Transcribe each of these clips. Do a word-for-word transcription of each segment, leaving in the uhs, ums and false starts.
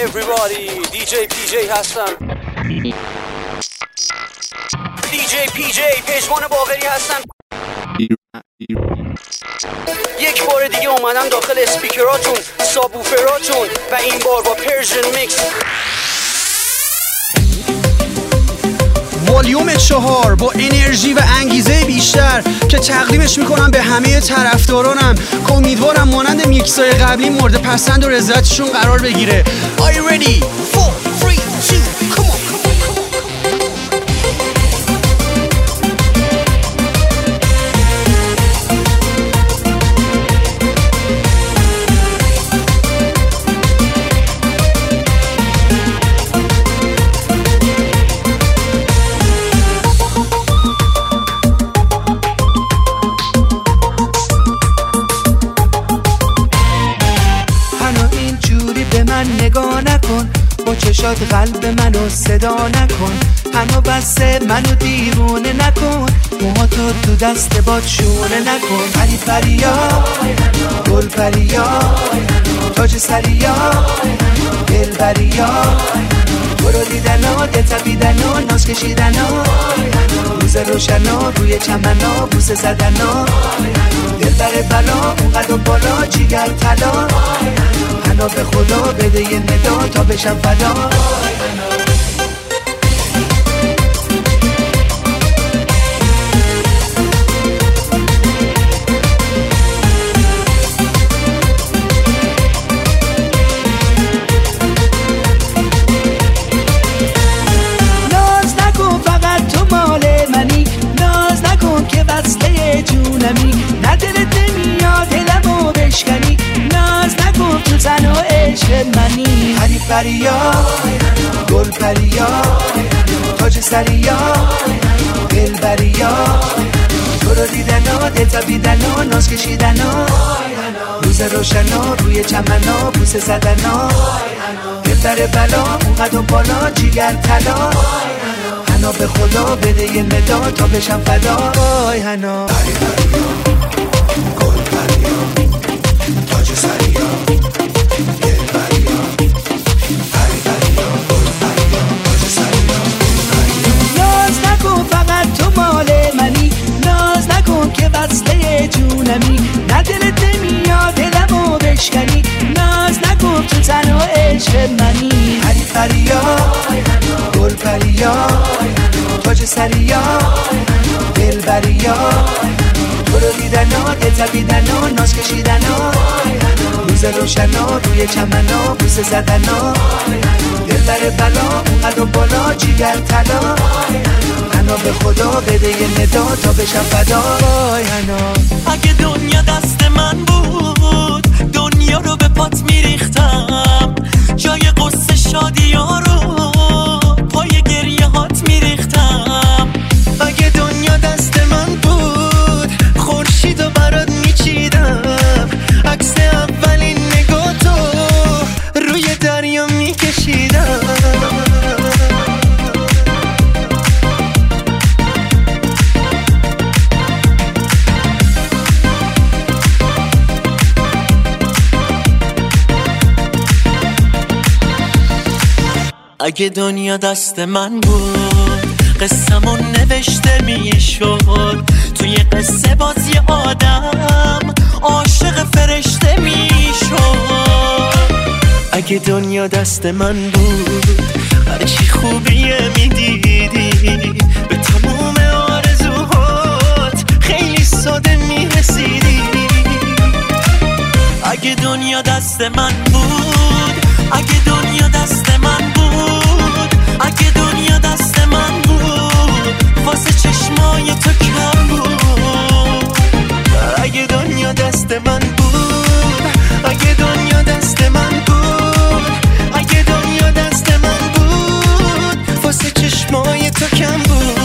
everybody دی جی پی جی هستم دی جی پی جی پژمان باقری هستم یک بار دیگه اومدم داخل اسپیکراتون سابوفراتون و این بار با پرژن میکس والیوم چهار با انرژی و انگیزه بیشتر که تقدیمش میکنم به همه طرفدارانم که امیدوارم مانند میکسای قبلی مورد پسند و رضایتشون قرار بگیره. Are you ready? four, three, two, come on. نگاه نکن با چشات قلب منو صدا نکن هنو بسه منو دیوونه نکن موهاتو تو دست باد شونه نکن علی پریا گل پریا تاج سریا دل بریا برو دیدنا دلتبیدنا ناز کشیدنا روز روشنا روی چمنا بوسه زدنا دل بر بلا اونقدر بالا جیگر طلا حنا به خدا بده یه ندا تا بشم فدا ناز نکن فقط تو مال منی ناز نکن که وصله جونمی نه دلت نمیاد دلمو بشکنی ناز نکن تو زن و عشق منی علی پریا گل پریا تاج سریا دل بریا برو دیدنا دلتبیدنا ناز کشیدنا روز روشنا روی چمنا بوسه زدنا دل در بلا اونقدر بالا جیگر طلا حنا به خدا بده یه ندا تا بشم فدا آی حنا گل پریا تاج سریا دل بریا پری بریا گل پریا تاج سریا ناز نکن فقط تو مال منی ناز نکن که وصله جونمی نه دلت نمیاد دلمو بشکنی ناز نکن تو زن و عشق منی پری پریا گل پریا تاج سریا دل بریا برو دیدنا دلتبیدنا ناز کشیدنا روز روشنا روی چمنا بوسه زدنا دل بر بلا اونقدر بالا جیگر طلا حنا به خدا بده یه ندا تا بشم فدا وای حنا اگه دنیا دست من بود دنیا رو به پات میریختم جای قصه شادی ها رو پای گریه هات میریختم اگه دنیا دست من بود خورشید رو برات میچیدم عکس اولین نگاه تو روی دریا میکشیدم اگه دنیا دست من بود قصه‌مون نوشته میشد توی قصه بازی آدم عاشق فرشته میشد اگه دنیا دست من بود هرچی خوبیه میدیدی به تموم آرزوهات خیلی ساده میرسیدی اگه دنیا دست من بود اگه دنیا دست من بود اگه دنیا دست من بود واسه چشمای تو کم بود اگه دنیا دست من بود اگه دنیا دست من بود اگه دنیا دست من بود واسه چشمای تو کم بود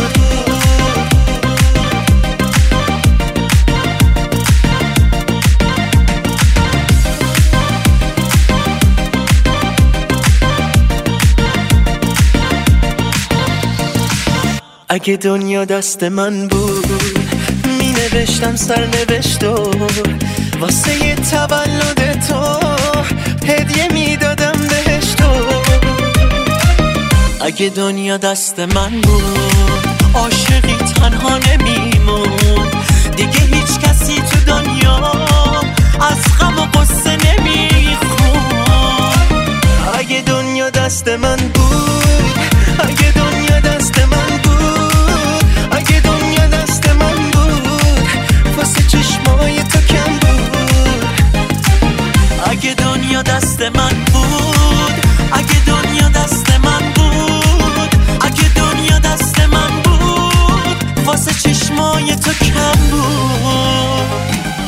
اگه دنیا دست من بود می نوشتم سرنوشتو واسه یه تولد تو هدیه می دادم بهش اگه دنیا دست من بود عاشقی تنها نمیمون، دیگه هیچ کسی تو دنیا از غم و قصه نمیخون. اگه دنیا دست من بود، اگه دنیا دست من بود، اگه دنیا دست من بود واسه چشمای تو کم بود. اگه دنیا دست من بود، اگه دنیا دست من بود، اگه دنیا دست من بود واسه چشمای تو کم بود.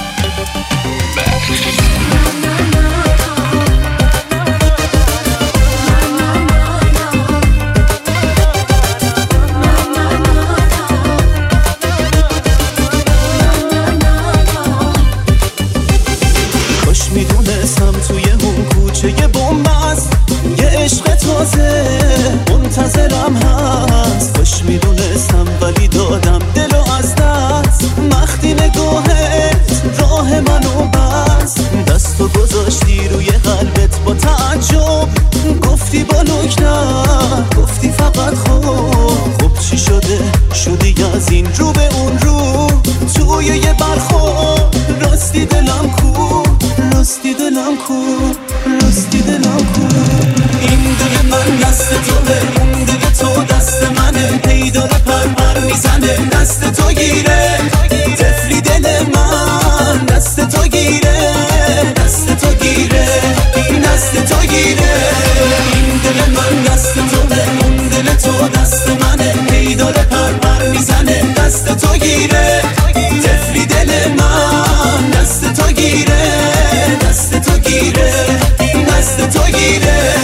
کاش میدونستم توی اون کوچه یه بومبست، یه عشق تازه منتظرم هست. کاش میدونستم ولی دادم دلو از دست، وقتی نگاهت راه منو بست. دستو گذاشتی روی قلبت با تعجب، گفتی با لکنت، گفتی فقط خوب. خب چی شده شدی از این رو به اون رو، توی یه برخورد راستی دلم کو، راستی دلم کو، راستی دلم کو. این دل من دست توه، اون دل تو دست منه، هی داره پر پر میزنه. دست تو گیره تفلی دل من، دست تو گیره، دست تو گیره، دست تو گیره. این دل من دست توه، اون دل تو دست منه، هی داره پر پر میزنه. دست تو گیره تفلی دل من، دست تو گیره، دست تو گیره، دست تو گیره.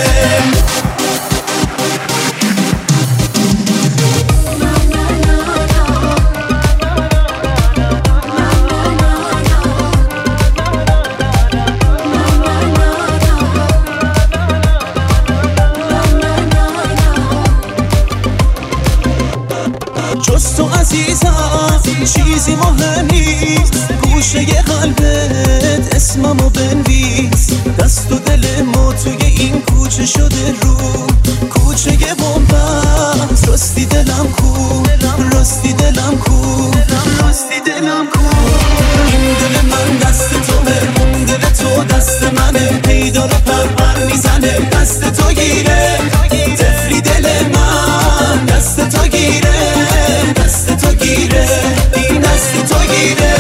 جز تو عزیزم چیزی مهم نیست، گوشه ی قلبت اسممو بنویس. دست و دل ما توی این کوچه شده رو، کوچه ی بومبست. راستی دلم کو، راستی دلم کو، راستی دلم کو. این دل من دست توه، اون دل تو دست منه، هی داره پر پر میزنه. دست تو گیره تفلی دل من، دست تو گیره، دست تو گیره، دست تو گیره.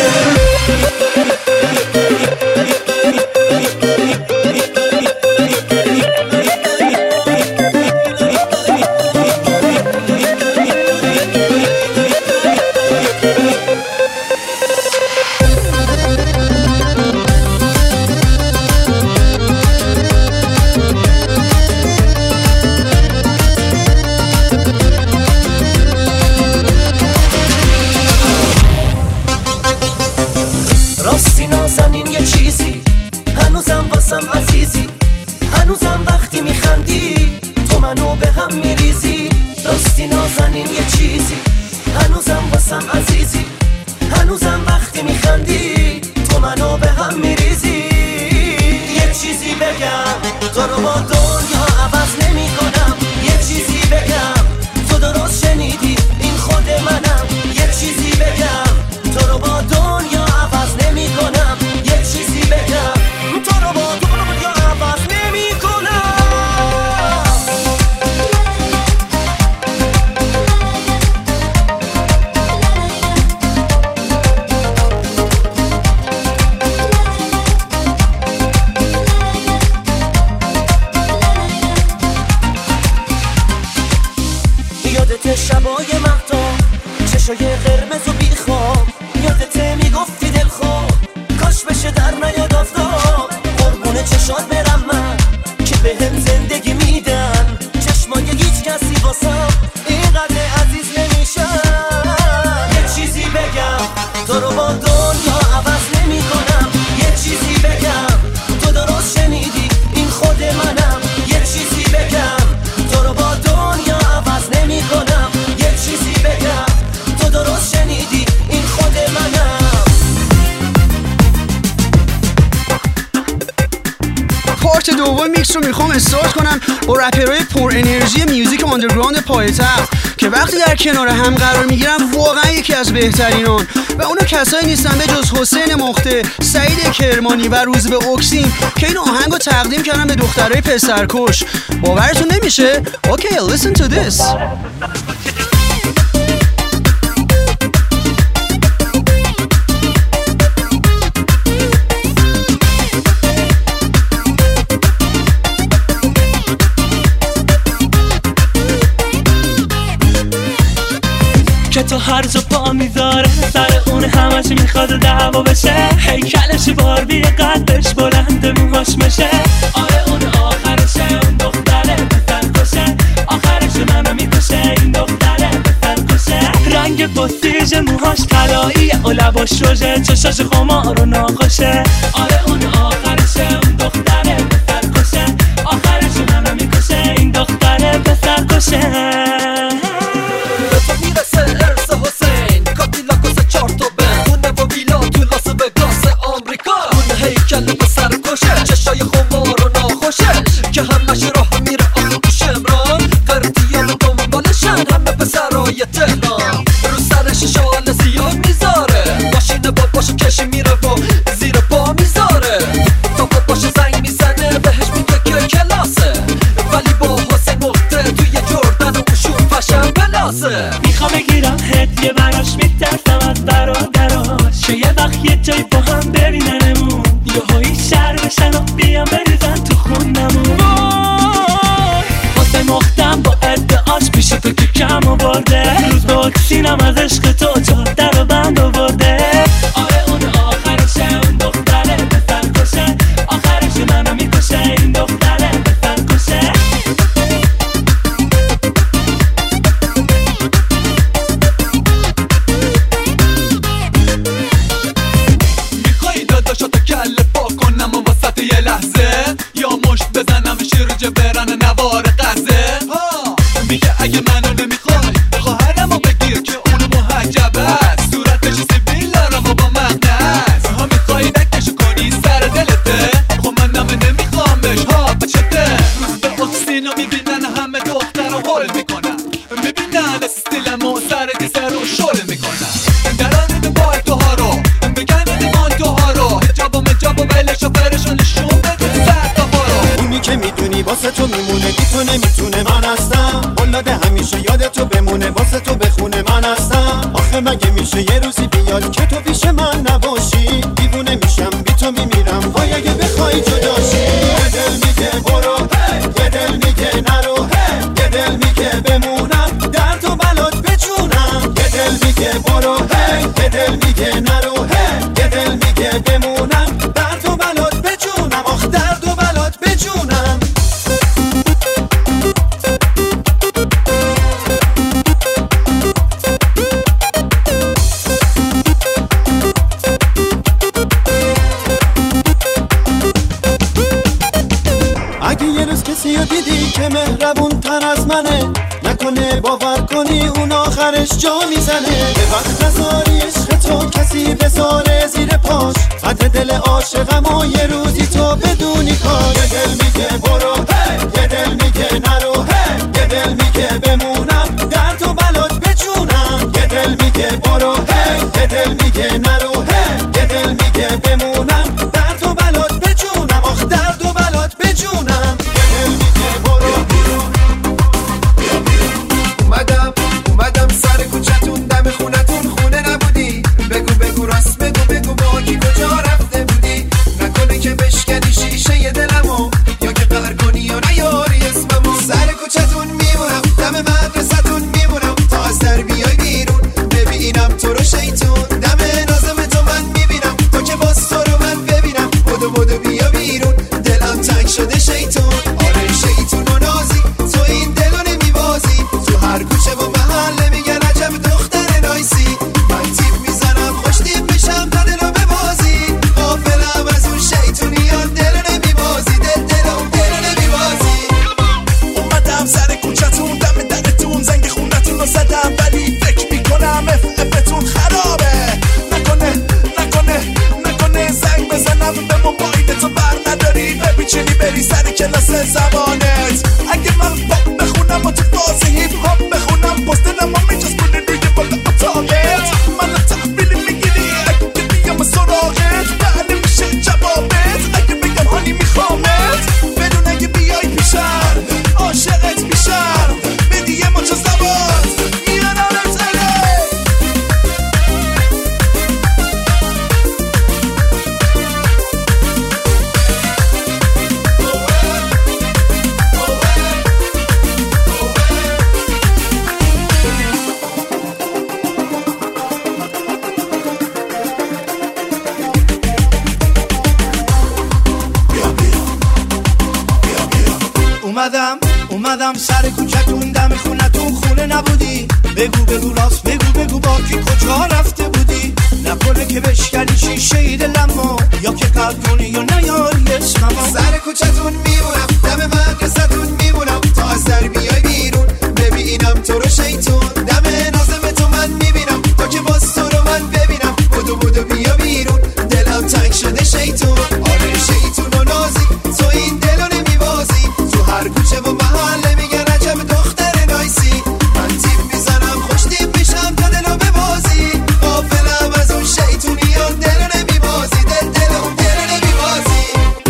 راستی نازنین یه چیزی، هنوزم واسم عزیزی، هنوزم وقتی میخندی تو منو به هم میریزی. راستی نازنین یه چیزی، هنوزم واسم عزیزی، هنوزم وقتی میخندی تو منو به هم میریزی. یه چیزی بگم تو رو با دنیا عوض نمی کنم، یه چیزی بگم تو درست شنیدی این خود منم. یه چیزی بگم تو رو با دنیا عوض نمی کنم، یه چیزی بگم تو رو با دنیا عوض نمی کنم. پارت دوم میکس رو میخوام استارت کنم با رپرهای پر انرژی میوزیک آندرگراند پایتخت که وقتی در کنار هم قرار میگیرن واقعا یکی از بهترینان و اونا کسایی نیستن به جز حسین مخته، سعید کرمانی و روزبه اکسین که این آهنگو تقدیم کردن به دخترای پسرکش. باورتون نمیشه؟ اوکی listen to this. که تو هر جا پا میذاره سر اون همش میخواد دعوا بشه، هیکلش باربی قدش بلنده موهاش میشه. آره اون آخرشه اون دختره بسرکشه، آخرش منو میکشه این دختره بسرکشه. رنگ پستیژ موهاش طلاییه و لباش روژه، چشاش خمار و ناخوشه. آره اون آخرشه اون دختره بسرکشه، آخرش منو میکشه این دختره بسرکشه. چشای خمار و ناخوشه که همش راه میره آخو تو شمران، قرطیان و دنبالشن همه پسرای تهران. رو سرش شال سیاه میذاره، ماشین باباشو کشی میره و زیر پا میذاره. تا باباشو زنگ میزنه بهش میگه که کلاسه، ولی با حسین مخته توی جردن و اوشون فشن بلاسه. میخوام بگیرم هدیه براش، میترسم از برادراش که یه وقت یه جای با هم ببیننمون، یه هایی شر بشن و بیان بریزن تو خونمون. حسین مختم با ادعاش پیش تو که کم آورده، روز با اکسینم از عشق تو جاده رو بند آورده. آره اون آخرشه اون دختره بسرکشه، آخرش منو میکشه این دختره بسرکشه. میخوای داداشو تا کله پا کنم و وسط یه لحظه، یا مشت بزنم شیرجه برن نوار قزه. میگه اگه منو نمیخوای خواهرمو بگیر که اونو محجب است، صورتش سیبیل دارم و با مغنست. ها میخوای نکشو کنی سر دلته، خب منم نمیخوامش ها بچته. روز به اکسینو میبینن همه دختر رو هول میکنن، میبینن استیلم و سر دیسر رو شل میکنن. دران به بای توها رو بگن ایمان توها رو، هجاب و مجاب و بله شفرشون نشون بده سر توها رو. اونی که میدونی واسه تو میمونه بی تو نمیتونه من هستم، اولاده همیشه یاد تو بمونه واسه تو بخونه من هستم. آخه مگه میشه یه روزی بیاد که تو پیش من نباشی، دیوونه میشم بی تو میمیرم وای اگه بخوای جداشی. یه دل میگه برو، یه دل میگه نرو، یه دل میگه بمونم در تو بلات بجونم. یه دل میگه برو، یه دل میگه نرو، یه دل میگه بمونم در تو بلات بجونم. آخ در تو بلات بجونم. اگه یه روز کسی رو دیدی که مهربون تر از منه، نکنه باور کنی اون آخرش جا میزنه. به وقت نزاری عشق تو کسی بذاره زیر پاش، قدر دل عاشقم و یه روزی تو بدونی کاش. یه دل میگه برو، یه دل میگه نرو، یه دل میگه بمونم در تو بلات بجونم. یه دل میگه برو، یه دل میگه نرو، یه دل میگه بمونم در تو بلات بجونم. آخ در تو بلات بجونم. یه دل میگه برو. اومدم اومدم سر کوچتون دم خونتون، خونه نبودی بگو بگو راست بگو بگو با کی کجا رفته بودی. نکنه که بشکنی شیشه ی دلمو، یا که قهر کنی یا نیاری اسممو. سر کوچتون میمونم دم مدرسه‌تون میمونم تا از در بیای بیرون، ببینم تو رو شیطون دم نازم زبانت. اگه من پاپ بخونم و تو باز هیپ هاپ بخونم پستنم و میچسبونه روی بالا اتاقت. من تحویل میگیری اگه بیام سراغت، بله میشه جوابت اگه بگم هانی میخوامت. بدون اگه بیای پیشم عاشقت میشم، بدی یه مچو زبان میارمت اله. اومدم اومدم سر کوچتون دم خونتون خونه نبودی. بگو بگو راست بگو بگو با کی کجا رفته بودی. نکنه که بشکنی شیشه دلمو یا که قلب کنی یا نیاری اسممو. سر کوچتون میمونم دم مدرسه‌تون میمونم تا از در بیای بیرون ببینم تو رو شیطون. دم نازم تو من میبینم تا که باز تو رو من ببینم. بودو بودو بیا بیرون دلم تنگ شده شیطون. آره شیطون و نازی تو این دلو نمیبازی. تو هر کوچه و محله میگن عجب دختر نایسی. من تیپ میزنم خوش تیپ میشم تا دلو ببازی. غافلم از اون شیطونیان دلو نمیبازی. دل دل اون دلو نمیبازی.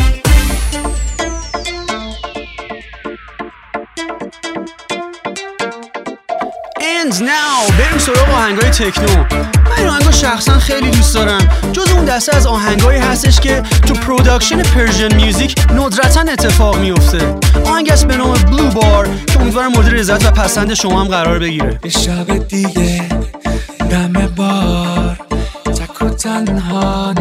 And now بریم سراغ آهنگای تکنو. من این آهنگا شخصا خیلی دوست دارم. جز اون دسته از آهنگایی هستش که تو پروداکشن پرژن میوزیک ندرتا اتفاق میفته. آهنگ است به نام بلو بار که امیدوارم مورد رضایت و پسند شما هم قرار بگیره. یه شب دیگه دم بار تک و تنها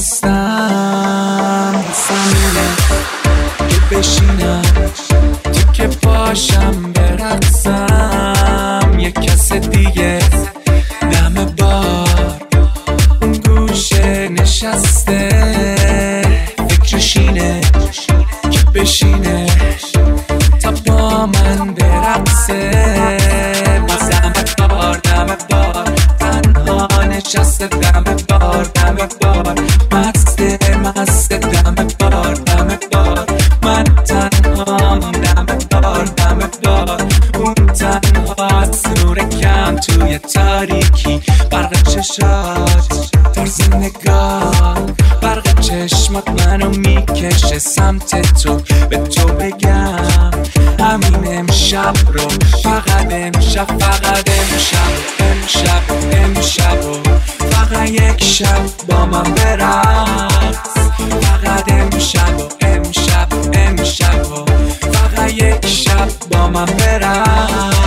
نشستم. سمیره که بشینم تو که پاشم برقصم. یه کس دیگه دم بار اون گوشه نشسته. فکرش اینه که بشینه تا با من برقصه. باز دم بار دم بار تنها نشسته. دم بار دم بار مسته مسته. دم بار دم بار من تنها دم بار دم بار اون تنها. نور کم توی تاریکی برق چشات طرز نگاه برق چشمات منو میکشه سمت تو. به تو بگم همین امشب رو فقط امشب فقط امشب امشب امشب و فقط یک شب با من برقص. فقط امشب و امشب امشب و فقط یک شب با من برقص.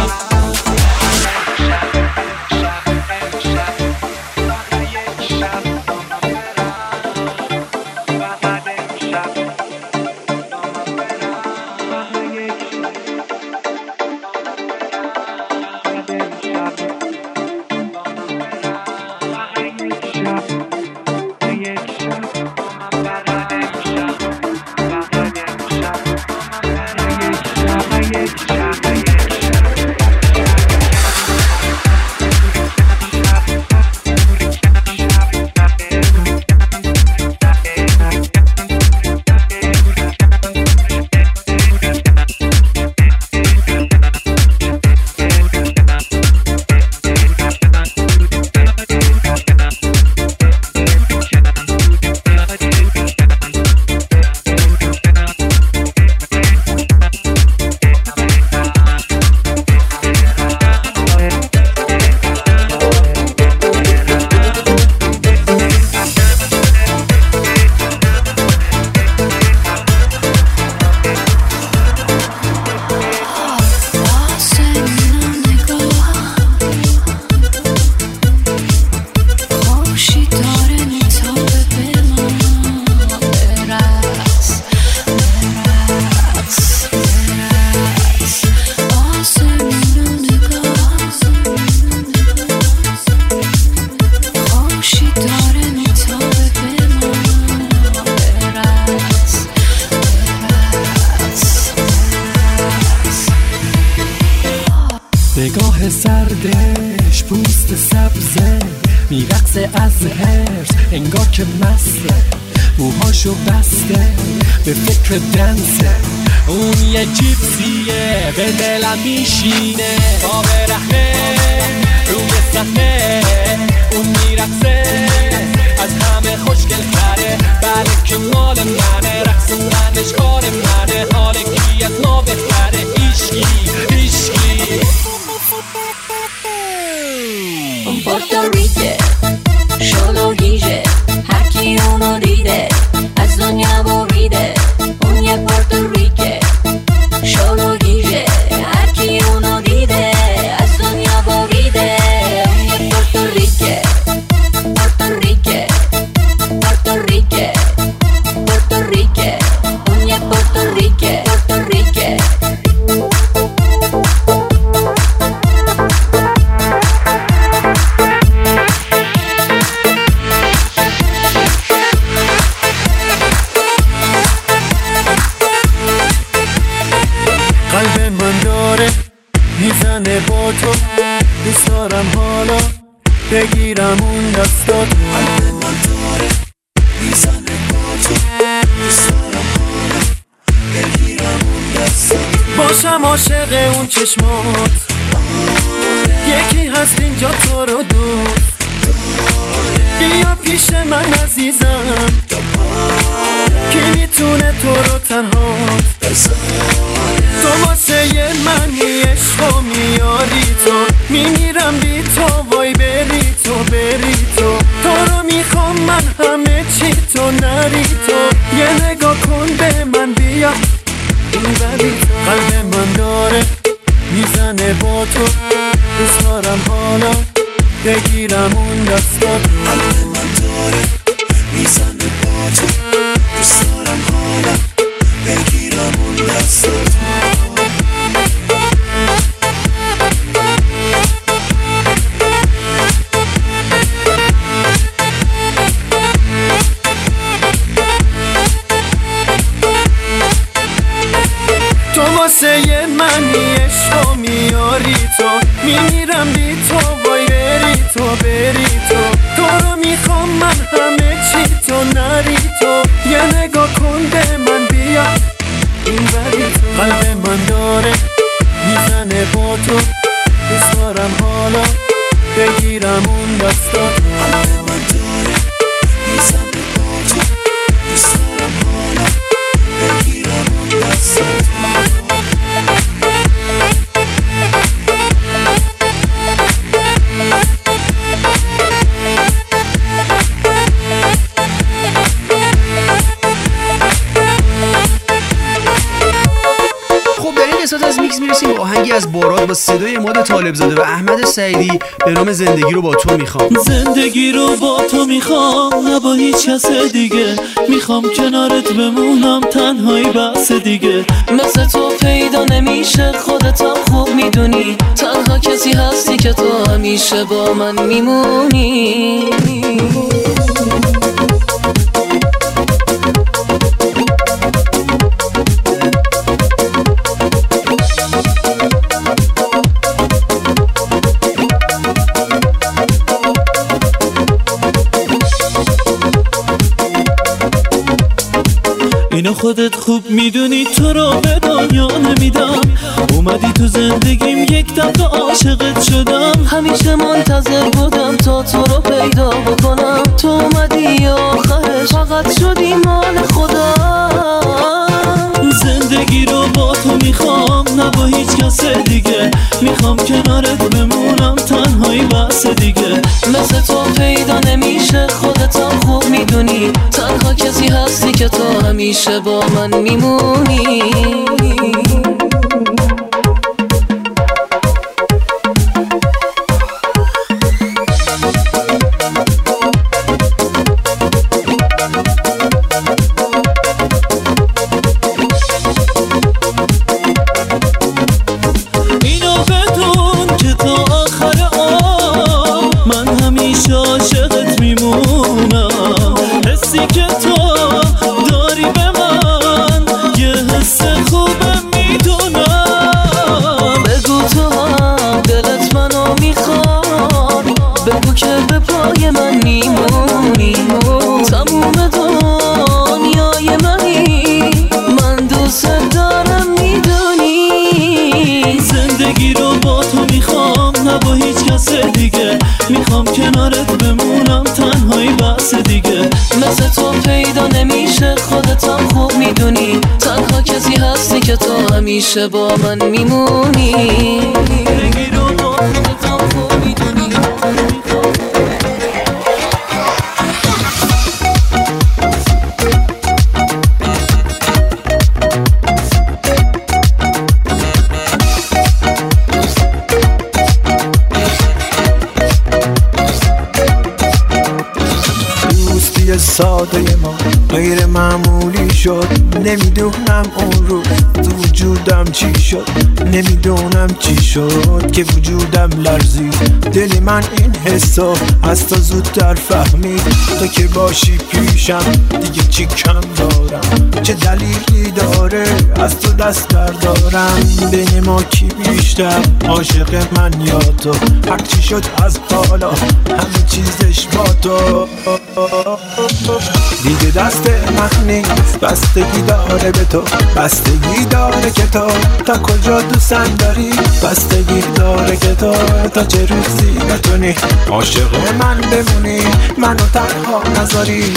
نگاه سردش پوست سبزه میرقصه از هرس انگار که مسته موهاشو بسته به فکر دنسه اون یه جیپسیه به دلم میشینه تا برهنه روی صحنه اون میرقصه از همه خوشگل تره بله که مال منه رقصوندنش کار منه حال کی از ما بهتره هیچکی هیچکی Puerto Rico شلو گیجه هرکی اونو دیده از دنیا بریده اون یه پورتوریکه شلو گیجه هرکی اونو دیده از دنیا بریده اون یه پورتوریکه پورتوریکه پورتوریکه پورتوریکه اون یه پورتوریکه پورتوریکه میزنه با تو دوست دارم حالا بگیرم اون دستات قلب من داره میزنه با تو دوست دارم حالا بگیرم اون دستات باشم عاشق اون چشمات یکی هست اینجا تو رو دوست بیا پیش من عزیزم کی میتونه تو رو تنها تو واسه منی عشق و میاری تو میمیرم بی تو وای بری تو بری تو تو رو میخوام من همه چی تو نری تو یه نگاه کن به من بیا این بری تو قلب من داره میزنه با تو دوست دارم حالا بگیرم اون دستات قلب من داره میزنه با تو دوست دارم حالا بگیرم اون دستات واسه منی عشق و میاری تو میمیرم بی تو وای بری تو بری تو تو رو میخوام من همه چی تو نری تو یه نگاه کن به من بیا این بری تو قلب من داره میزنه با تو دوست دارم حالا بگیرم اون دستات قلب من داره میزنه با تو دوست دارم حالا بگیرم اون دستات قسمت از میکس میرسیم با آهنگی از باراد با صدای ماد طالبزاده و احمد سعیدی به نام زندگی رو با تو میخوام. زندگی رو با تو میخوام نه با هیچ کس دیگه، میخوام کنارت بمونم تنهایی بس دیگه. مثل تو پیدا نمیشه خودتم خوب میدونی، تنها کسی هستی که تو همیشه با من میمونی. اینو خودت خوب میدونی، تو رو به دنیا نمیدم. اومدی تو زندگیم یک دفعه عاشقت شدم. همیشه منتظر بودم تا تو رو پیدا بکنم. تو اومدی آخرش فقط شدی مال خودم. زندگی رو با تو میخوام نه با هیچ کس دیگه، میخوام کنارت بمونم تنهایی بس دیگه. مثل تو پیدا نمیشه خودتم خوب میدونی، تنها کسی هستی که تو همیشه با من میمونی. تموم دنیای منی، من دوست دارم واسه تو پیدا نمیشه، خودتم خوب میدونی تنها کسی هستی که تو همیشه با من میمونی. بگیر و تو خودتم خوب میدونی. ساده ما غیر معمولی شد، نمیدونم اون رو تو وجودم چی شد، نمیدونم چی شد که وجودم لرزید. دل من این حسو از تو زودتر فهمید، تو که باشی پیشم دیگه چی کم دارم، چه دلیلی داره از تو دست بردارم. بین ما کی بیشتر عاشق من یا تو؟ هر چی شد از حالا همه چیزش با تو. دیگه دست من نیست، بستگی داره به تو، بستگی داره که تو تا کجا دوستم داری، بستگی داره که تو تا چه روزی بتونی عاشق من بمونی، منو تنها نذاری.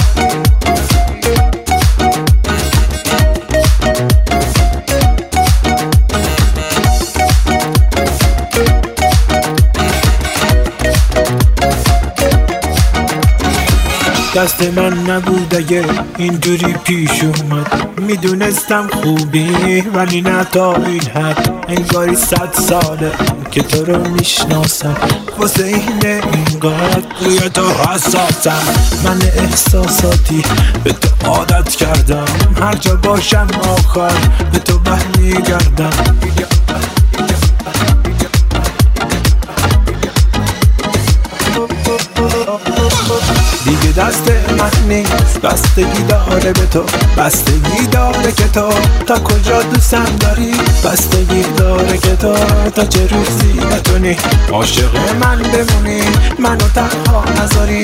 دست من نبود اگه اینجوری پیش اومد، میدونستم خوبی ولی نه تا این حد. انگاری صد ساله که تو رو میشناسم، واسه اینه اینقدر روی تو حساسم. من احساساتی به تو عادت کردم، هر جا باشم آخر به تو برمیگردم. دیگه دست من نیست، بستگی داره به تو، بستگی داره که تو تا کجا دوستم داری، بستگی داره که تو تا چه روزی بتونی عاشق من بمونی، منو تنها نذاری.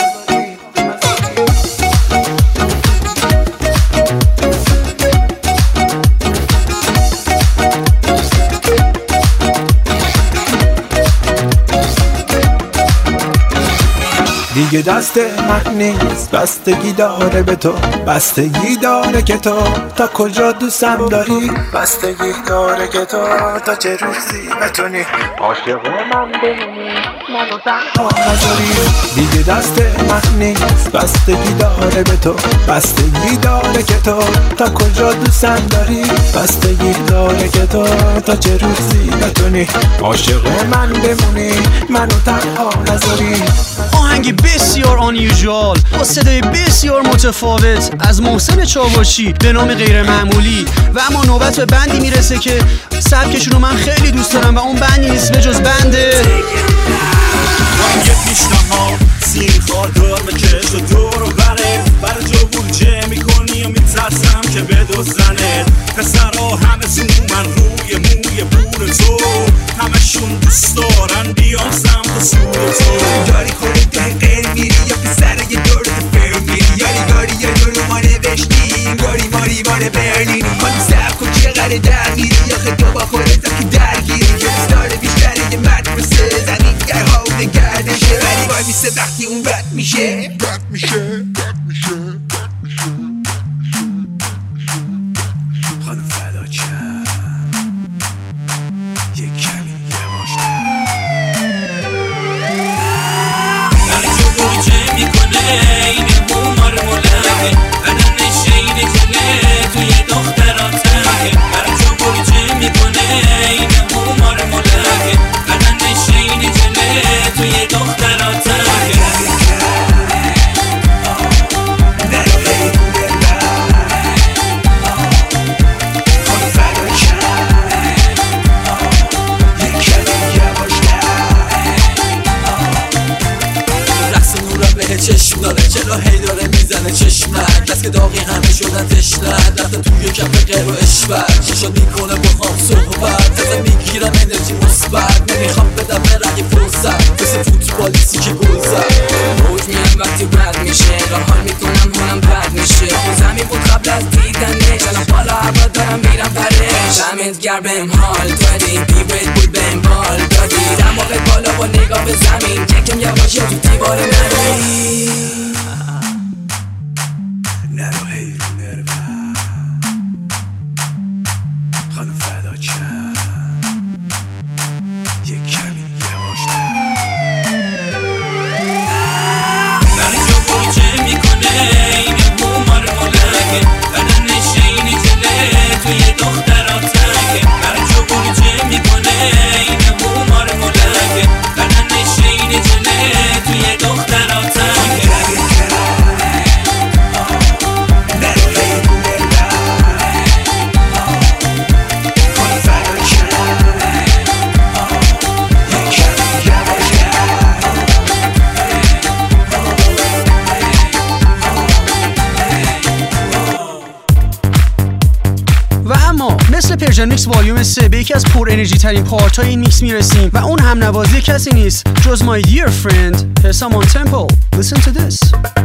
دیگه دست من نیست، بستگی داره به تو، بستگی داره که تو تا کجا دوستم داری، بستگی داره که تو تا چه روزی بتونی عاشق من بمونی، منو تنها نذاری. دیگه دست من نیست، بستگی داره به تو، بستگی داره که تو تا کجا دوستم داری، بستگی داره که تو تا چه روزی بتونی عاشق من بمونی، منو تنها نذاری. آهنگی بسیار آنیوژوال با صدای بسیار متفاوت از محسن چاوشی به نام غیر معمولی. و اما نوبت به بندی میرسه که سبکشون رو من خیلی دوست دارم و اون بندی نیست به جز بنده من یه پیشنهاد سیر خاردار به کش و دور و بره، برای جو بورجه میکنی و میترسم که بدوزنه. پسرها همه زومن روی موی بور تو، همشون دوست دارن بیان سمت سور تو. داری خودت داری غیر میری یا پسر یه دور تو فر میری، یاری داری یا دور ما نوشتی گاری ماری ماره برلینی. خانم سب کن چه قره در میری آخه تو با خودت که درگیری، یه دوستاره بیشتره یه مدرسه زمینگر ها و نگردشه، ولی وای میسه وقتی اون بد میشه بد میشه بد میشه بد میشه. خانم فدا چند یه کمی یواشتر برای جو بورجه میکنه اینه بومار ملنگه، بدنش اینه کله توی دختراتنگه. برای جو بورجه میکنه اینه بومار ملنگه، بدنش اینه کله توی دختراتنگه. چشم داره چرا هی داره میزنه چشمک، دست که داغی همه شدن تشنک، رفته توی کف غیر و اشبک، چشا میکنه با خام صحبت، تازه میگیرم انرژی مثبت، نمیخوام بدم برقی فرصت مثل فوتبالیستی که گل زد. موج میام وقتی رد میشه، راحال میکنم حالم بد میشه، زمین بود قبل از دیدنش، الان بالا هوا دارم میرم پرش. دمت گرم بهم حال دادی، بیوید بود بهم بال دادی، دماغت بالا با نگاه به زمین، یکم یواش یا تو دیوار منی. پرژن میکس والیوم سه به یکی از پر انرژی ترین پارت های این میکس میرسیم و اون هم نوازی کسی نیست جز my dear friend حسام on tempo. Listen to this.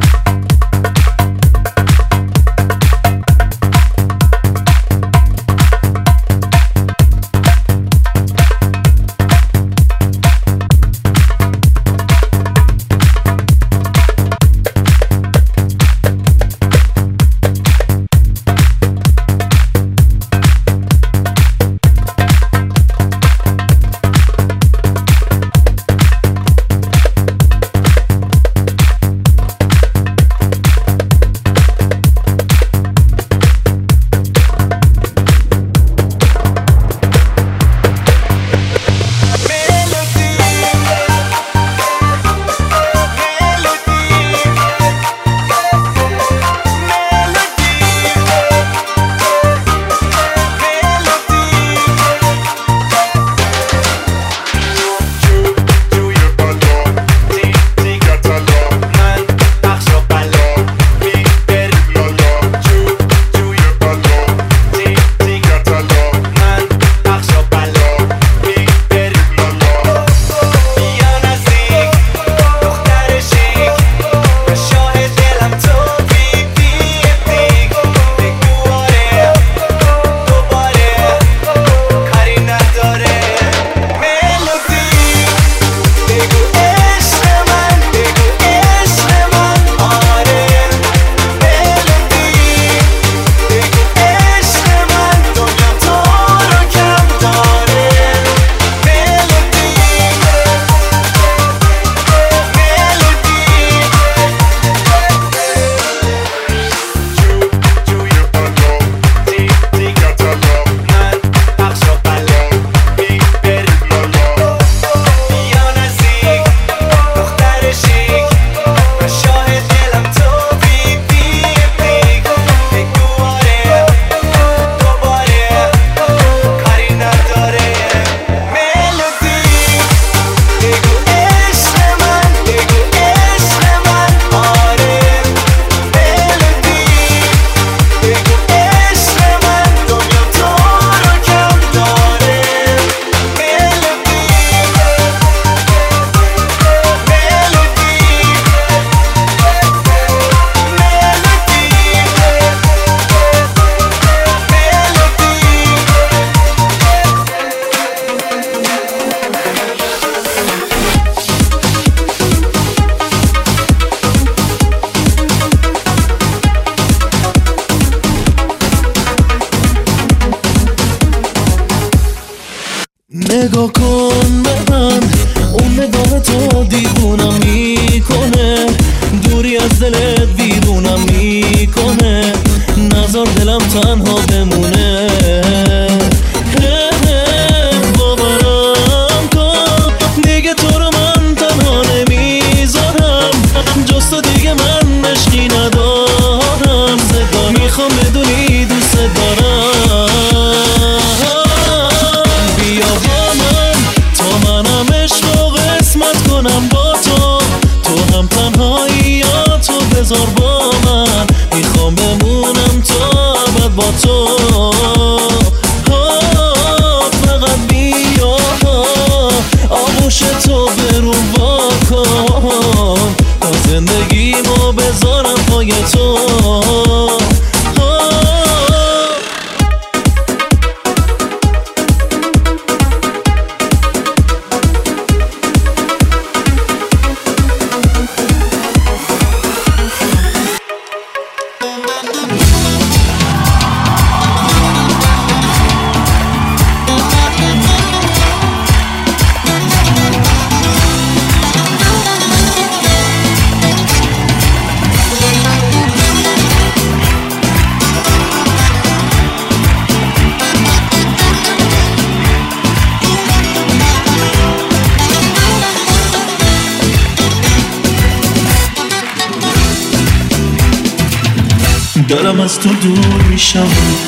نگاه کن به من، اون نگاه تو دیوونم میکنه، دوری از دلت بیرونم میکنه، نذار دلم تنها بمونه. باورم کن دیگه تو رو من تنها نمیذارم، جز تو دیگه من عشقی ندارم، میخوام بدونی دوست دارم. بیا با من تا منم عشق و قسمت کنم با تو، تو هم تنهایی یا تو بذار با من، میخوام بمونم تا ابد با تو. فقط بیا آغوش تو برو وا کن، تا زندگیمو بذارم پای تو. دارم از تو دور میشم،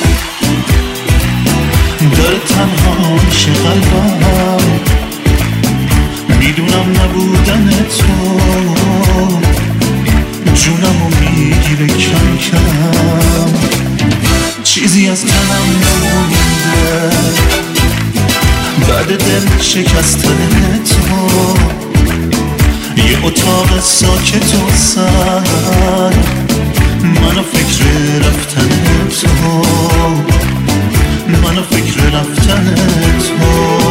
داره تنها میشه قلبم، میدونم نبودن تو جونمو میگیره کم کم، چیزی از تنم نمونده، دل شکستن تو، یه اتاق ساکت و سر منو فکر رفتن تو، منو فکر رفتن تو.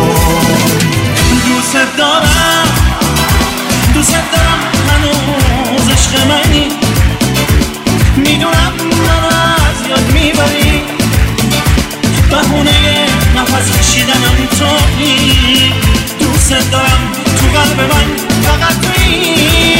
دوست دارم دوست دارم هنوز عشق منی، میدونم منو از یاد میبری، بهونه نفس کشیدنم تویی. دوست دارم تو قلب من فقط تویی.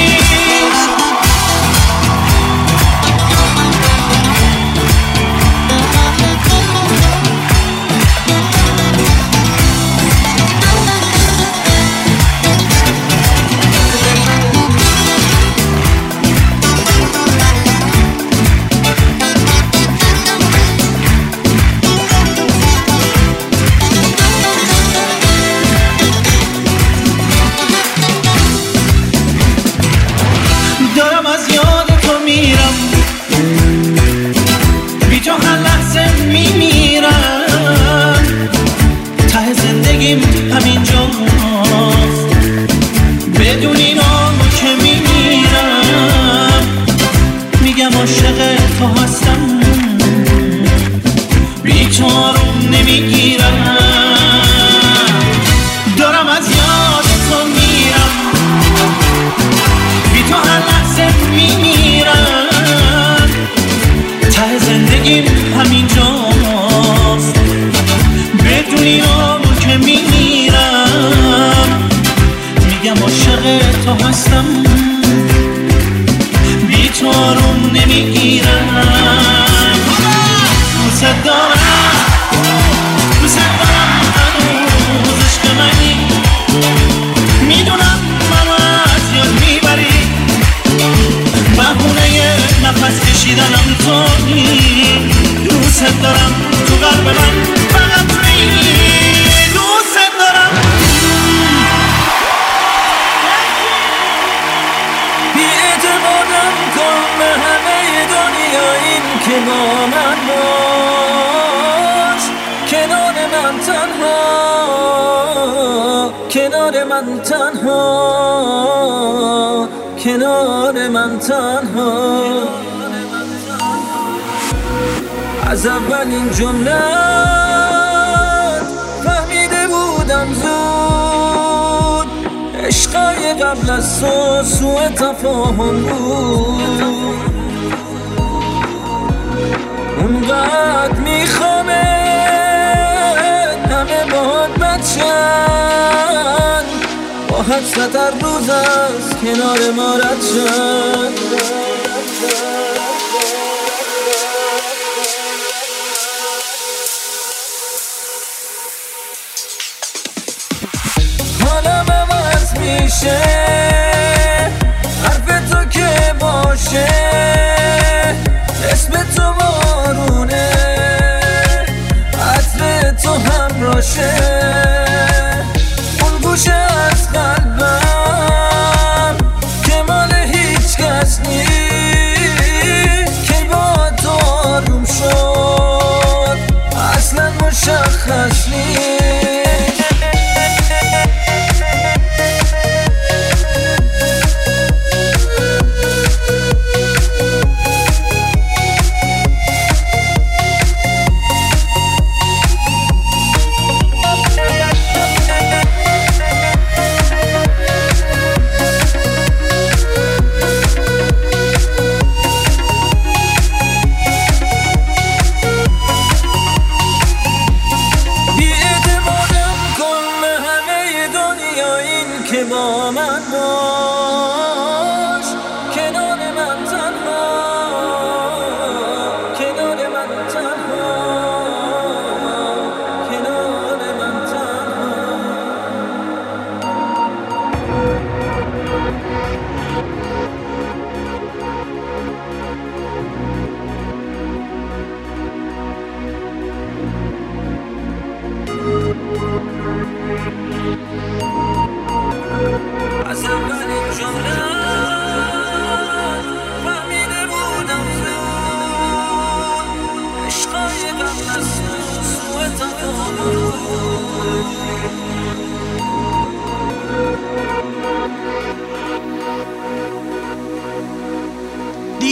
از اولین جملت فهمیده بودم زود، عشقای قبل از تو سوء تفاهم بود. اونقدر میخوامه همه باهات بچن، با حسرت هر روز از کنار ما رد شد. میشه حرف تو که باشه، اسم تو بارونه، عطر تو همراشه، اون گوشه از قلبم که مال هیچ کس نیست، که با تو آروم شد اصلا مشخص نیست.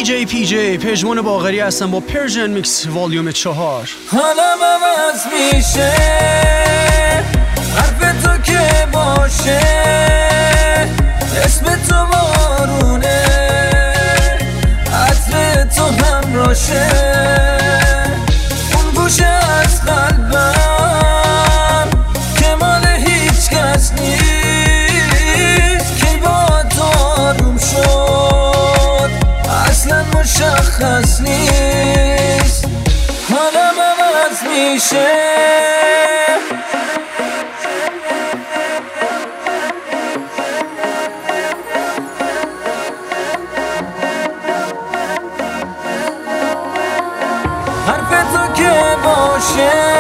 دی جی پی جی پژمان باقری هستم با پرژن میکس والیوم چهار. حالم عوض میشه حرف تو که باشه، اسم تو بارونه، عطر تو همراشه، اون گوشه از قلبم که مال هیچ کس نیست، که با تو آروم شد اصلا مشخص نیست. حالم عوض میشه حرف تو که باشه.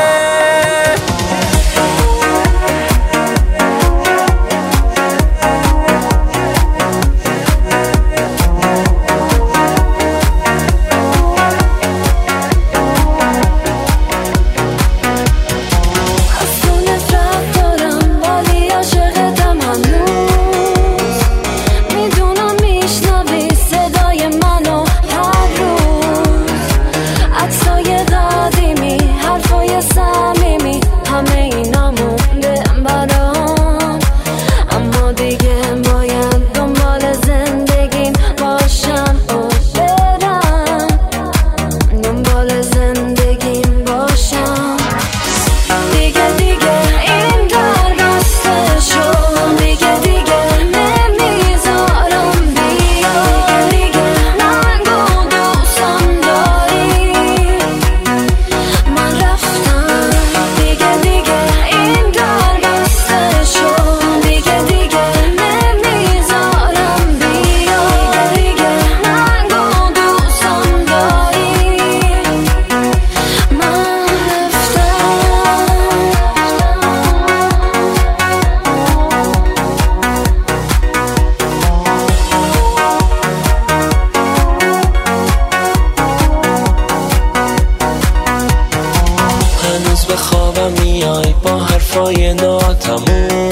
به خوابم میای با حرفای ناتموم،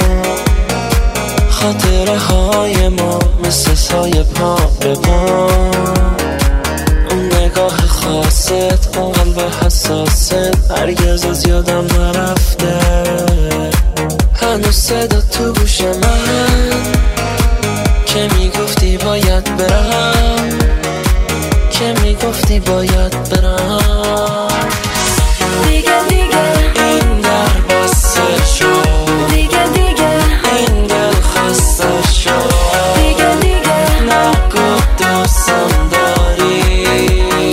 خاطره های ما مثل سایه پا به پا، اون نگاه خاصت، اون قلب حساست هرگز از یادم نرفته، هنوز صدا تو گوش من که میگفتی باید برم، که میگفتی باید برم. دیگه دیگه این در بسته شد، دیگه دیگه این دل خسته شد، دیگه دیگه نگو دوستم داری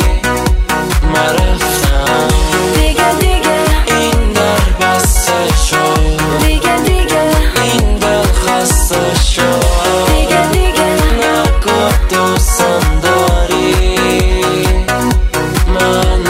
من رفتم، دیگه دیگه این در بسته شد، دیگه دیگه این دل خسته شد، دیگه دیگه نگو دوستم داری من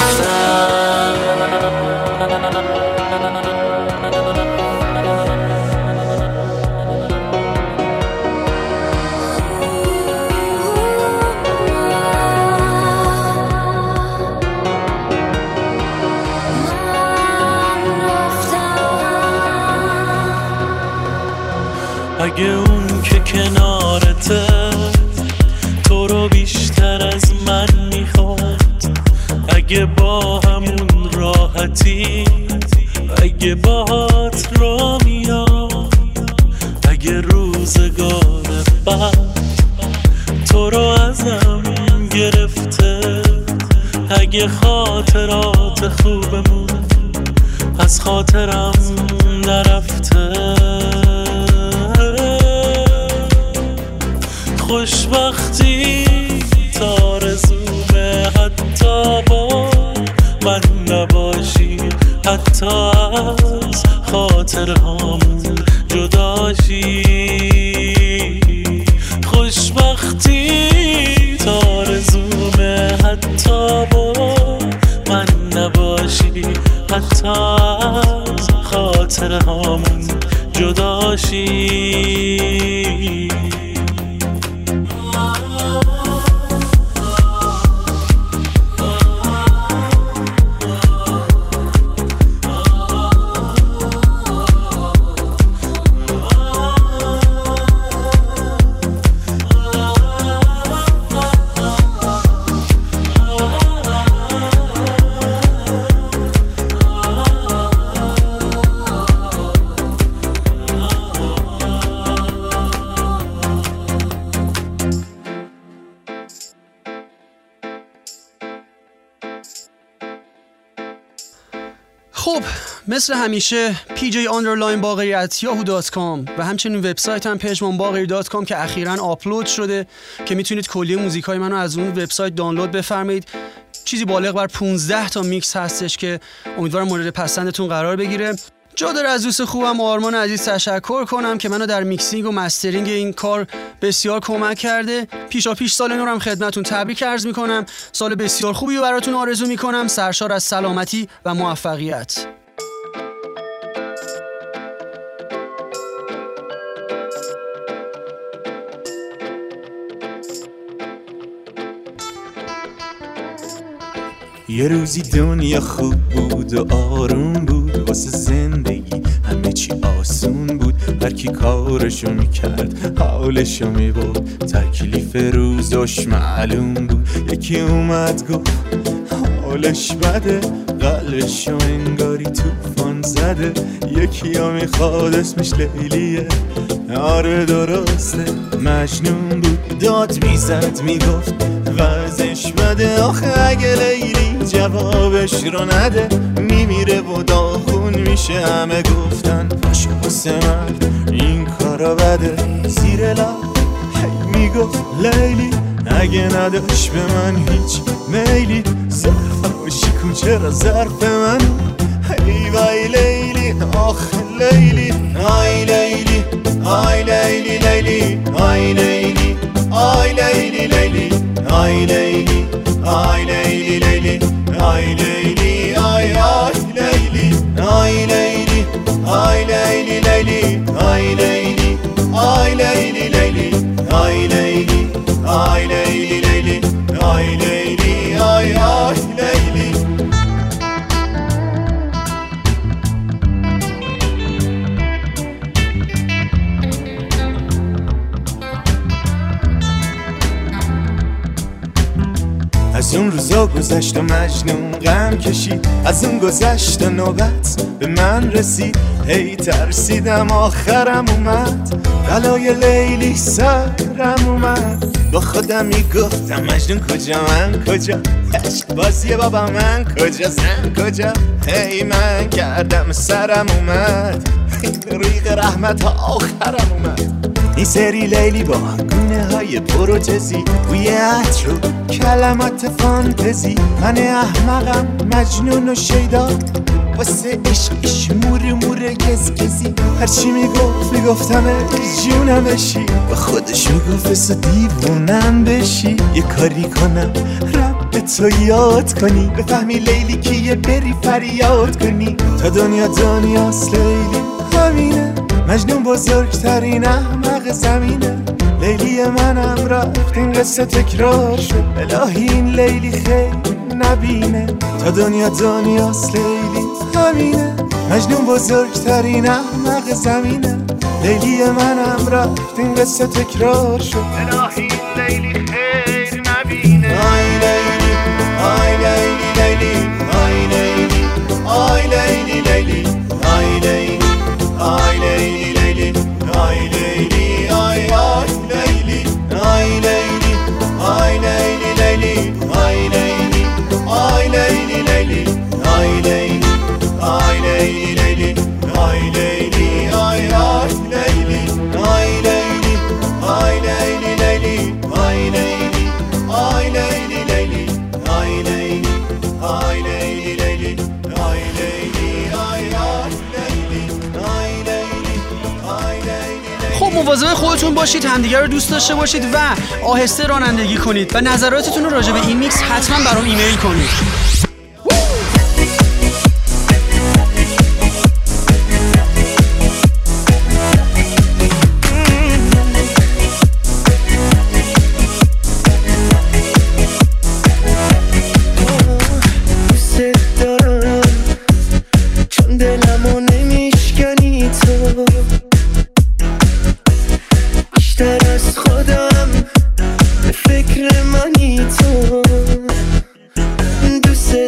اگه اون که کنارته تو رو بیشتر از من میخواد، اگه با همون راحتی، اگه باهات را میاد، اگه روزگار بعد تو رو ازم گرفته، اگه خاطرات خوبمون از خاطرم نرفته، خوشبختی تارزومه حتی با من نباشی، حتی از خاطرهامون جداشی، خوشبختی تارزومه حتی با من نباشی، حتی از خاطرهامون جداشی. خب مثل همیشه پی جی آندرلاین باقری ات یاهو دات کام و همچنین وبسایتم پژمان باقری دات کام که اخیراً آپلود شده که میتونید کلیه موزیکای منو از اون وبسایت دانلود بفرمایید. چیزی بالغ بر پانزده تا میکس هستش که امیدوارم مورد پسندتون قرار بگیره. جا داره از دوست خوبم آرمان عزیز تشکر کنم که منو در میکسینگ و مسترینگ این کار بسیار کمک کرده. پیشا پیش سال نو هم خدمتتون تبریک عرض میکنم. سال بسیار خوبی رو براتون آرزو میکنم، سرشار از سلامتی و موفقیت. یه روزی دنیا خوب بود و آروم بود، واسه زندگی همه چی آسون بود. هر کی کارشو میکرد حالشو میبرد، تکلیف روز داشت معلوم بود. یکی اومد گفت حالش بده، قلبشو انگاری توفان زده. یکی ها میخواد اسمش لیلیه، آره درسته مجنون بود. داد میزد میگفت وضعش بده، آخه اگه لیلی جوابش رو نده میمیره و داغون میشه. همه گفتن پاشو واسه مرد این کارا بده. زیر لب هی میگفت لیلی اگه نداشت به من هیچ میلی، ظرفماشی کن چرا ظرف من. هی وای لیلی آخه لیلی، آی لیلی آی لیلی لیلی آی لیلی آی لیلی لیلی آی لیلی آی لیلی لیلی آی لیلی آی آی لیلی آی لیلی آی لیلی لیلی آی لیلی آی لیلی لیلی آی لیلی آی لیلی لیلی آی لیلی آی آی لیلی. از اون روزا گذشت و مجنون غم کشید، از اون گذشت و نوبت به من رسید. هی ترسیدم آخرم اومد، بلای لیلی سرم اومد. با خودم میگفتم مجنون کجا من کجا، عشق بازیه بابا من کجا زن کجا. هی من کردم سرم اومد، ریق رحمت ها آخرم اومد. این سری لیلی با گونه های پروتزی، بوی عطر و کلمات فانتزی. من احمقم مجنون و شیدا، واسه عشقش مور مور گز گزی. هرچی میگفت میگفتم جونمشی، با خودش میگفت بسا دیوونم بشی. یه کاری کنم رب تو یاد کنی، بفهمی لیلی کیه بری فریاد کنی. تا دنیا دنیاست لیلی همینه، مجنون بزرگترین احمق زمینه. لیلی منم رفت این قصه تکرار شد، الهی این لیلی خیلی نبینه. تا دنیا دنیاست لیلی همینه، مجنون بزرگترین احمق زمینه. لیلی منم رفت این قصه تکرار شد، الهی این لیلی خیلی نبینه. آی لیلی آی لیلی لیلی آی لیلی آی لیلی لیلی آی لیلی آی لیلی لیلی آی لیلی آی آی لیلی آی لیلی آی لیلی لیلی آی لیلی آی لیلی لیلی آی لیلی آی لیلی لیلی آی لیلی آی آی لیلی آی لیلی آی لیلی لیلی آی لیلی آی لیلی لیلی آی لیلی آی لیلی لیلی آی لیلی آی آی لیلی. خب مواظب خودتون باشید، همدیگه رو دوست داشته باشید و آهسته رانندگی کنید و نظراتتون رو راجع به این میکس حتما برام ایمیل کنید. فکر منی تو دوست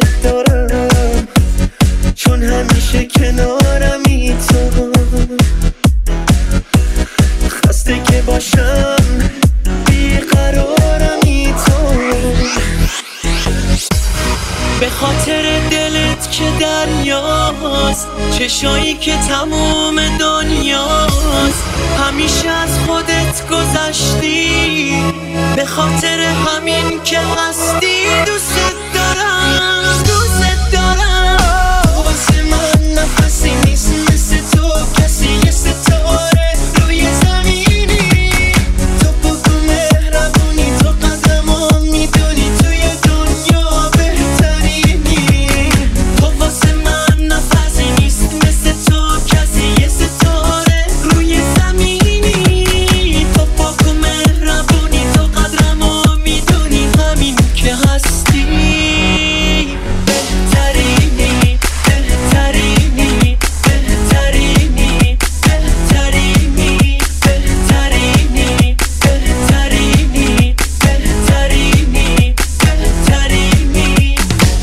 به خاطر دلت که دریاست، چشایی که تموم دنیاست، همیشه از خودت گذشتی، به خاطر همین که هستی دوست دارم، دوست دارم. تو واسه من نفسی نیست مثل تو کسی، یه ستاره روی زمینی، تو بگو مهربونی، تو قدرمو میدونی، توی دنیا بهترینی. تو واسه من نفسی نیست مثل تو کسی، یه ستاره روی زمینی، تو بگو مهربونی، تو قدرمو میدونی، همین که هستی بهترینی، بهترینی، بهترینی، بهترینی، بهترینی، بهترینی، بهترینی، بهترینی.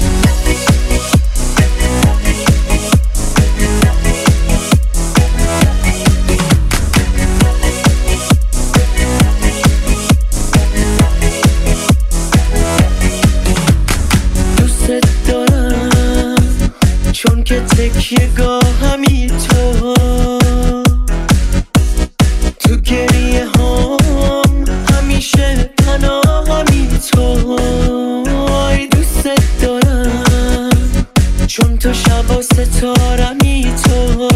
دوست دارم چون که تکیه گاهمی تو، تو گریه هم همیشه پناهمی تو. آی دوست دارم چون تو شب و ستارمی تو،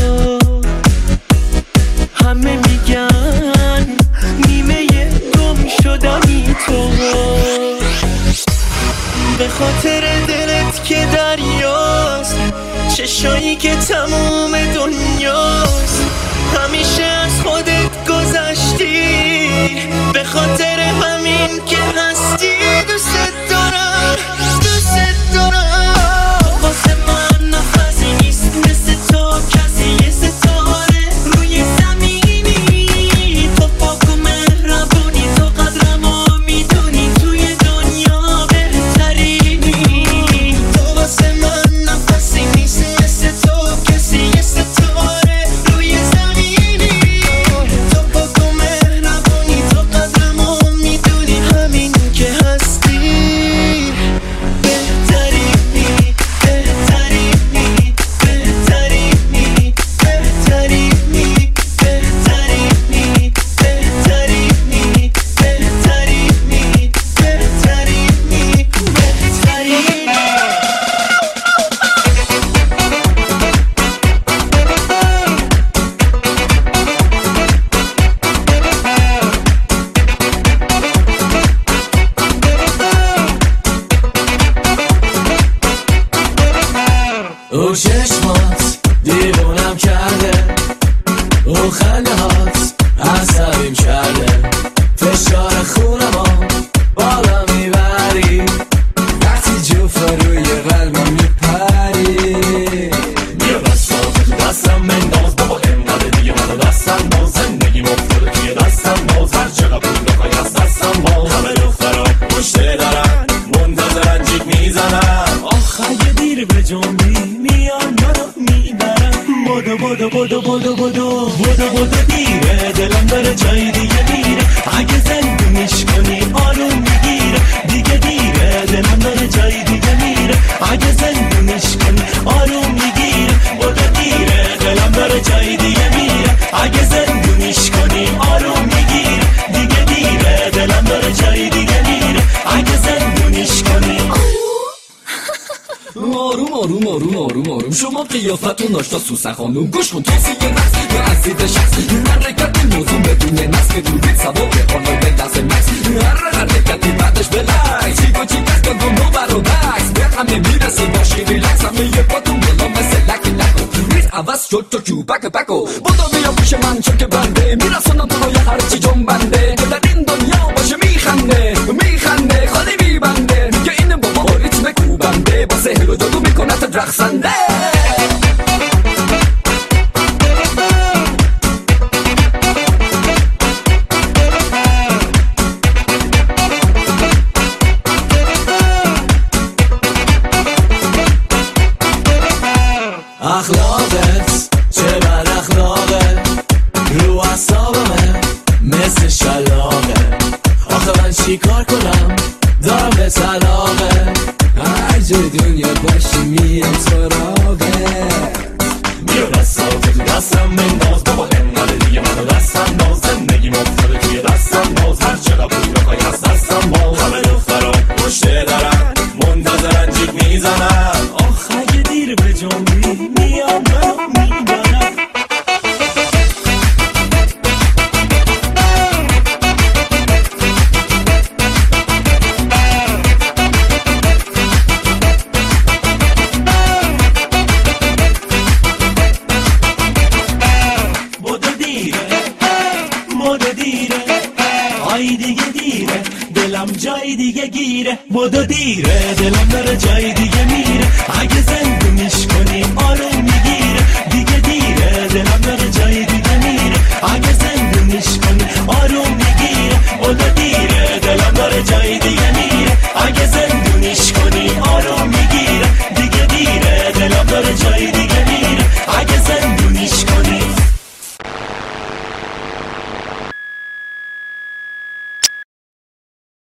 همه میگن نیمه گم شدمی تو، به خاطر دلت که دریاست، چشایی که تموم دنیاست، همیشه از خودت گذشتی، به خاطر همین که هستی دوست دارم، دوست دارم. تو واسه من نفسی نیست مثل تو کسی، یه ستاره روی زمینی، تو پاک و مهربونی، تو قدرمو میدونی، توی دنیا بهترینی. تو واسه من نفسی نیست مثل تو کسی، یه ستاره روی زمینی، تو پاک و مهربونی، تو قدرمو میدونی، همین که هستی بهترینی، بهترینی، بهترینی، بهترینی، بهترینی، بهترینی، بهترینی، بهترینی، بهترینی. او چشمات دیوونم کرده، او خنده هات عصبیم کرده، فشار خونمو بالا میبری، وقتی جوفا روی قلبم میپری. بیا دستات تو دستم منداز بابا، انقدر دیگه منو دستم باز، زندگی مفتاده توی دستم باز، هر چقدر پول بخوای از دستم باز. همه دخترا مشتری دارن منتظرن جیب میزنن، آخه یه دیر به جنبی میان منو میبرن. بدو بدو بدو بدو بدو بدو بدو دیره، دلم داره جای دیگه میره، اگه زندونش کنی آروم میگیره، دیگه دیره، دلم داره جای دیگه میره، اگه زندونش کنی آروم میگیره. بدو دیره، دلم داره جای دیگه میره، اگه زندونش کنی آروم میگیره، دیگه دیره، دلم داره جای دیگه میره، اگه زندونش کنی. آروم آروم آروم آروم آروم، شما قیافتون ناشتا سوسن خانوم، گوش کن توصیه نفس یا عزیز شخص، حرکت موضوع بدون نفس که دودید سوار قانون به دست مکس، هر حرکتی بعدش بلکس، چیکو چیکست که دونو برو بکس، به همه میرسی باشی ریلکس، همه یه باتون بلا مثل لکی لکو، ریز عوض شد تو کیو بک بکو، بودو بیا پیش من چون که بنده، میرسونم تو روی هرچی جنبنده، که در این دنیا باشه میخنده میخنده خالی میبنده، میگه این بابا با ریتم کوبنده، با سهل و جادو میکنه تا رقصنده. اخلاقت چه بد اخلاقه، رو اعصابمه مثل شلا هرچه دنیا باشی میام سراغه بیا دستاتو تو دستم بنداز بابا انقدر دیگه منو دستم باز زندگی مفتاده توی دستم باز هر چقدر پول بخوای از دستم باز همه دختران پشت درن منتظرن جیب میزنن آخ اگه دیر به جنبی میام منو میبرن جای دیگه گیره بودو دیره دلم داره جای دیگه میره اگه زنده